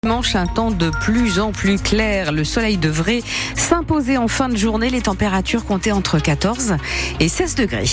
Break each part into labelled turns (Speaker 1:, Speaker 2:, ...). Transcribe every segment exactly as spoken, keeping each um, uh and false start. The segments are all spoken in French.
Speaker 1: Dimanche, un temps de plus en plus clair. Le soleil devrait s'imposer en fin de journée. Les températures comptaient entre quatorze et seize degrés.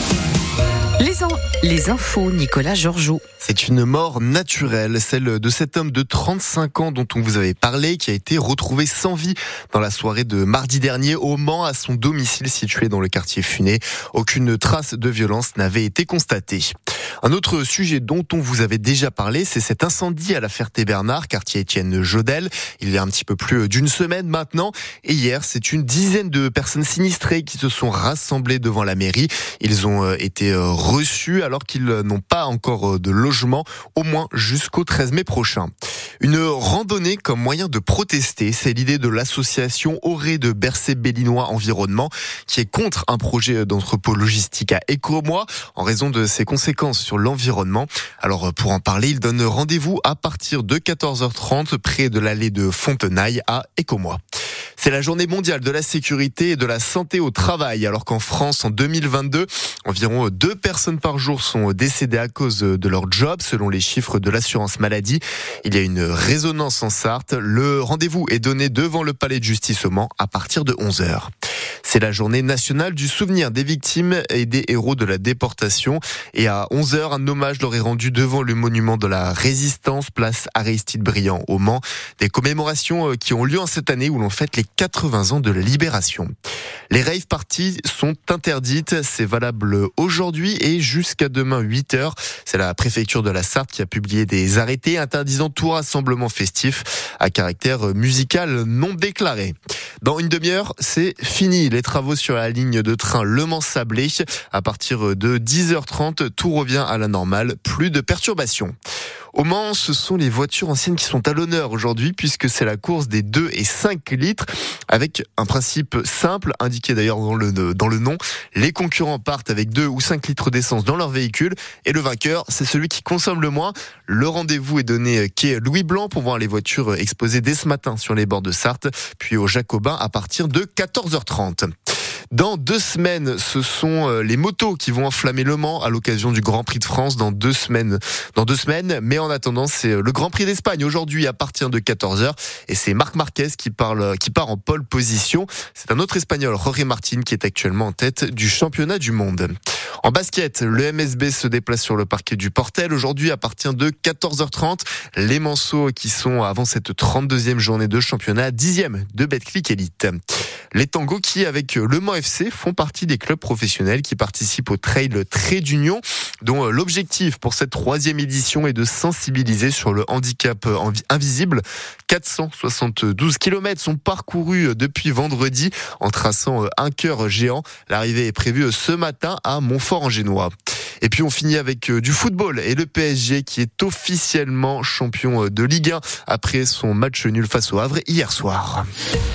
Speaker 1: Les, en... Les infos, Nicolas Georgeot.
Speaker 2: C'est une mort naturelle, celle de cet homme de trente-cinq ans dont on vous avait parlé, qui a été retrouvé sans vie dans la soirée de mardi dernier au Mans, à son domicile situé dans le quartier Funé. Aucune trace de violence n'avait été constatée. Un autre sujet dont on vous avait déjà parlé, c'est cet incendie à la Ferté-Bernard, quartier Étienne Jodelle. Il y a un petit peu plus d'une semaine maintenant. Et hier, c'est une dizaine de personnes sinistrées qui se sont rassemblées devant la mairie. Ils ont été reçus alors qu'ils n'ont pas encore de logement, au moins jusqu'au treize mai prochain. Une randonnée comme moyen de protester, c'est l'idée de l'association Auré de Bercé-Bellinois Environnement, qui est contre un projet d'entrepôt logistique à Écomois en raison de ses conséquences sur l'environnement. Alors pour en parler, il donne rendez-vous à partir de quatorze heures trente près de l'allée de Fontenailles à Écomois. C'est la journée mondiale de la sécurité et de la santé au travail, alors qu'en France, en deux mille vingt-deux, environ deux personnes par jour sont décédées à cause de leur job, selon les chiffres de l'assurance maladie. Il y a une résonance en Sarthe. Le rendez-vous est donné devant le palais de justice au Mans à partir de onze heures. C'est la journée nationale du souvenir des victimes et des héros de la déportation. Et à onze heures, un hommage leur est rendu devant le monument de la Résistance, place Aristide Briand au Mans. Des commémorations qui ont lieu en cette année où l'on fête les quatre-vingts ans de la Libération. Les rave parties sont interdites. C'est valable aujourd'hui et jusqu'à demain huit heures. C'est la préfecture de la Sarthe qui a publié des arrêtés interdisant tout rassemblement festif à caractère musical non déclaré. Dans une demi-heure, c'est fini. Les travaux sur la ligne de train Le Mans-Sablé. À partir de dix heures trente, tout revient à la normale. Plus de perturbations. Au Mans, ce sont les voitures anciennes qui sont à l'honneur aujourd'hui puisque c'est la course des deux et cinq litres avec un principe simple, indiqué d'ailleurs dans le, dans le nom. Les concurrents partent avec deux ou cinq litres d'essence dans leur véhicule et le vainqueur, c'est celui qui consomme le moins. Le rendez-vous est donné quai Louis Blanc pour voir les voitures exposées dès ce matin sur les bords de Sarthe, puis au Jacobin à partir de quatorze heures trente. Dans deux semaines, ce sont les motos qui vont enflammer Le Mans à l'occasion du Grand Prix de France dans deux semaines. Dans deux semaines, mais en attendant, c'est le Grand Prix d'Espagne aujourd'hui à partir de quatorze heures et c'est Marc Marquez qui parle, qui part en pole position. C'est un autre Espagnol, Jorge Martin, qui est actuellement en tête du championnat du monde. En basket, le M S B se déplace sur le parquet du Portel aujourd'hui à partir de quatorze heures trente. Les Manceaux qui sont avant cette trente-deuxième journée de championnat, dixième de Betclic Elite. Les Tangos qui, avec le Mans F C, font partie des clubs professionnels qui participent au Trail Trait d'Union, dont l'objectif pour cette troisième édition est de sensibiliser sur le handicap invisible. quatre cent soixante-douze kilomètres sont parcourus depuis vendredi en traçant un cœur géant. L'arrivée est prévue ce matin à Montfort-en-Génois. Et puis on finit avec du football et le P S G qui est officiellement champion de Ligue un après son match nul face au Havre hier soir.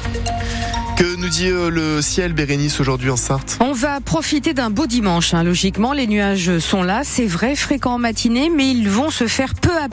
Speaker 2: Que nous dit le ciel, Bérénice, aujourd'hui en Sarthe?
Speaker 1: On va profiter d'un beau dimanche, hein. Logiquement, les nuages sont là, c'est vrai, fréquents en matinée, mais ils vont se faire peu à peu.